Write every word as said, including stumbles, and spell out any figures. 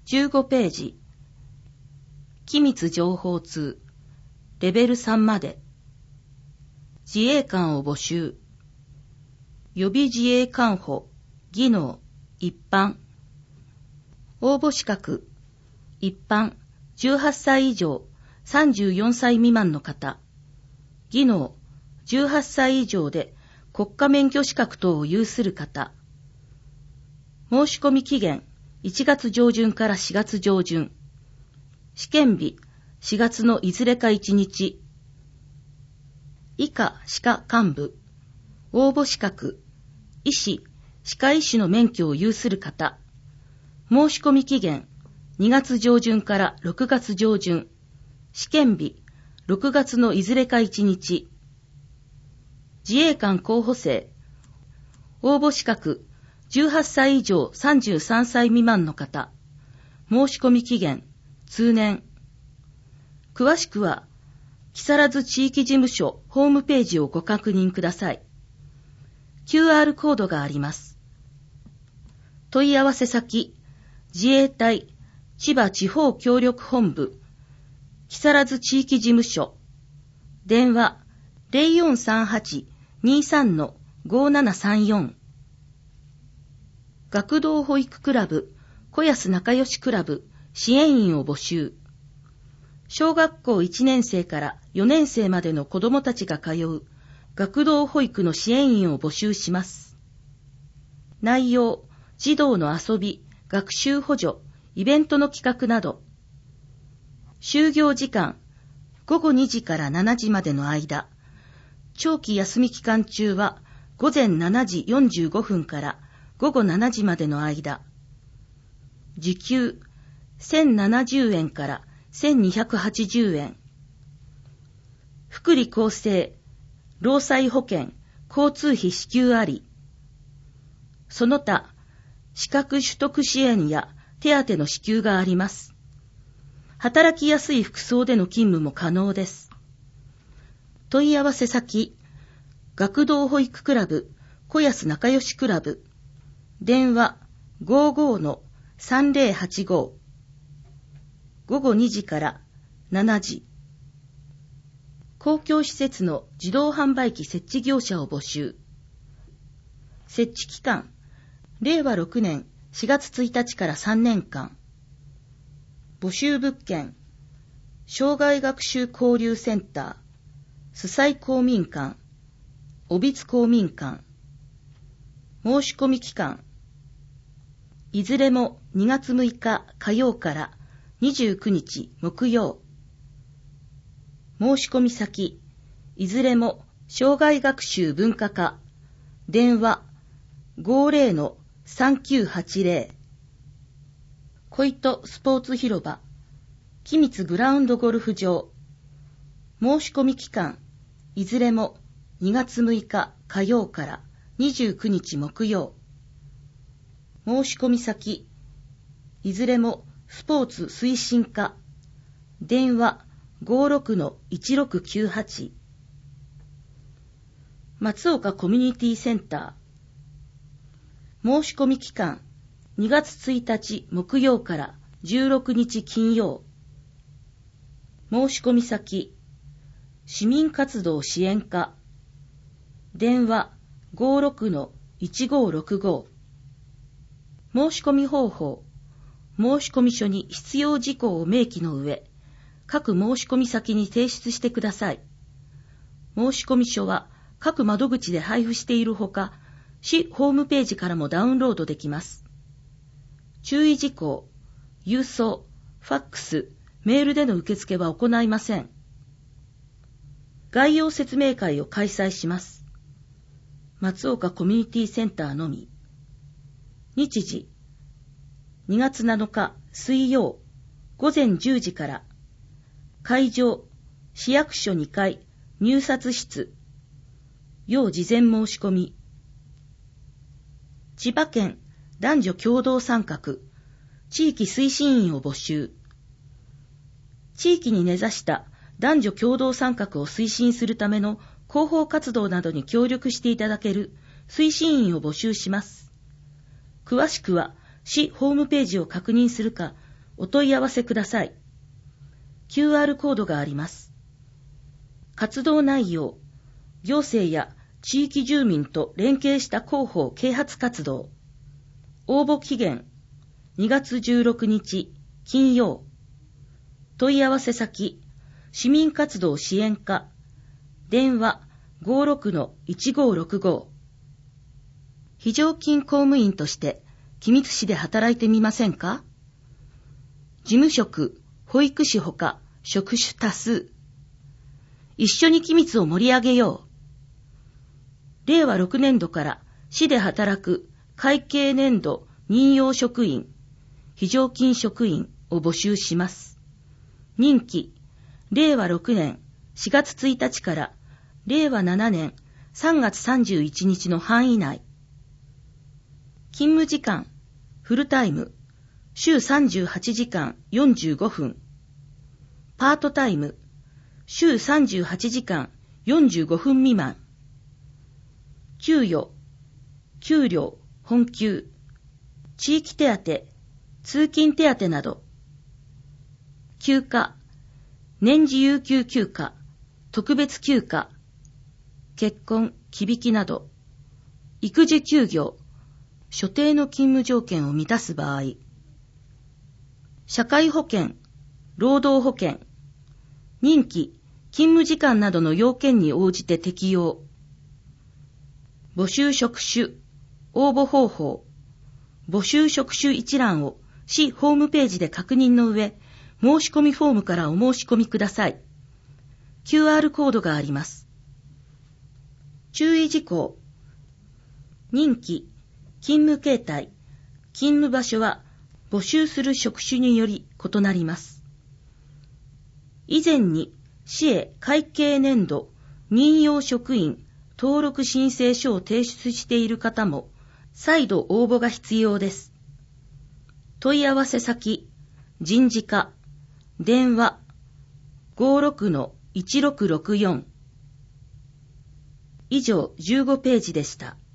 じゅうごページ。機密情報通、レベルさんまで。自衛官を募集。予備自衛官補、技能、一般。応募資格、一般、じゅうはっさい以上、さんじゅうよんさい未満の方。技能、じゅうはっさい以上で国家免許資格等を有する方。申し込み期限、いちがつ上旬からしがつ上旬。試験日、しがつのいずれかいちにち。以下歯科幹部。応募資格、医師、歯科医師の免許を有する方。申し込み期限、にがつ上旬からろくがつ上旬。試験日、ろくがつのいずれかいちにち。自衛官候補生。応募資格、じゅうはっさい以上さんじゅうさんさい未満の方。申し込み期限、通年。詳しくは、木更津地域事務所ホームページをご確認ください。キューアール コードがあります。問い合わせ先、自衛隊千葉地方協力本部、木更津地域事務所。電話 ゼロよんさんはち にさん ごななさんよん。学童保育クラブ、小安仲良しクラブ、支援員を募集。小学校いちねんせいからよねんせいまでの子どもたちが通う学童保育の支援員を募集します。内容、児童の遊び、学習補助、イベントの企画など。就業時間、ごごにじからしちじまでの間。長期休み期間中はごぜんしちじよんじゅうごふんからごごしちじまでの間。時給せんななじゅうえんからせんにひゃくはちじゅうえん。福利厚生、労災保険、交通費支給あり。その他、資格取得支援や手当の支給があります。働きやすい服装での勤務も可能です。問い合わせ先、学童保育クラブ、小安仲良しクラブ。電話 ごじゅうのさんぜろはちご。ごごにじからしちじ。公共施設の自動販売機設置業者を募集。設置期間、れいわろくねんしがつついたちからさんねんかん。募集物件、障害学習交流センター、須西公民館、小櫃公民館。申し込み期間、いずれもにがつむいか火曜からにじゅうくにち木曜。申し込み先、いずれも障害学習文化課。電話 ごじゅうのさんきゅうはちぜろ。小糸スポーツ広場、君津グラウンドゴルフ場。申し込み期間、いずれもにがつむいか火曜からにじゅうくにち木曜。申し込み先、いずれもスポーツ推進課。電話 ごじゅうろくのいちろくきゅうはち。松岡コミュニティセンター。申し込み期間、にがつついたち木曜からじゅうろくにち金曜。申し込み先、市民活動支援課。電話 ごじゅうろくのいちごろくご。申し込み方法、申込書に必要事項を明記の上、各申込先に提出してください。申込書は各窓口で配布しているほか、市ホームページからもダウンロードできます。注意事項、郵送、ファックス、メールでの受付は行いません。概要説明会を開催します。松岡コミュニティセンターのみ。日時、にがつなのか水曜、ごぜんじゅうじから。会場、市役所にかい、入札室。要事前申し込み。千葉県男女共同参画、地域推進員を募集。地域に根ざした男女共同参画を推進するための広報活動などに協力していただける推進員を募集します。詳しくは市ホームページを確認するか、 お問い合わせください。キューアール コードがあります。活動内容、行政や地域住民と連携した広報啓発活動。応募期限、にがつじゅうろくにち金曜。問い合わせ先、市民活動支援課。電話 ごーろくのいちごーろくご。非常勤公務員として君津市で働いてみませんか？事務職、保育士ほか職種多数。一緒に君津を盛り上げよう。れいわろくねんどから市で働く会計年度任用職員、非常勤職員を募集します。任期、れいわろくねんしがつついたちかられいわななねんさんがつさんじゅういちにちの範囲内。勤務時間、フルタイム、週さんじゅうはちじかんよんじゅうごふん。パートタイム、週さんじゅうはちじかんよんじゅうごふん未満。給与、給料、本給、地域手当、通勤手当など。休暇、年次有給休暇、特別休暇、結婚、忌引きなど。育児休業、所定の勤務条件を満たす場合。社会保険、労働保険、任期、勤務時間などの要件に応じて適用。募集職種、応募方法、募集職種一覧を市ホームページで確認の上、申し込みフォームからお申し込みください。キューアール コードがあります。注意事項。任期、勤務形態、勤務場所は募集する職種により異なります。以前に市へ会計年度任用職員登録申請書を提出している方も再度応募が必要です。問い合わせ先、人事課、電話 ごーろくのいちろくろくよん。以上じゅうごページでした。